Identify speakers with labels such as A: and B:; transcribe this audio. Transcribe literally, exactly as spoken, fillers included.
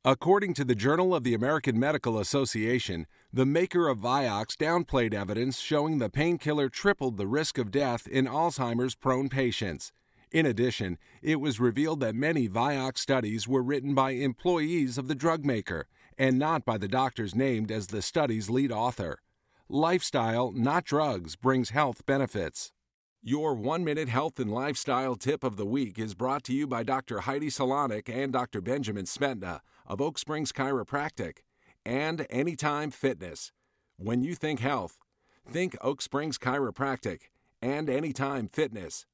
A: According to the Journal of the American Medical Association, the maker of Vioxx downplayed evidence showing the painkiller tripled the risk of death in Alzheimer's-prone patients. In addition, it was revealed that many Vioxx studies were written by employees of the drug maker and not by the doctors named as the study's lead author. Lifestyle, not drugs, brings health benefits. Your one-minute health and lifestyle tip of the week is brought to you by Doctor Heidi Salonik and Doctor Benjamin Smetna of Oak Springs Chiropractic and Anytime Fitness. When you think health, think Oak Springs Chiropractic and Anytime Fitness.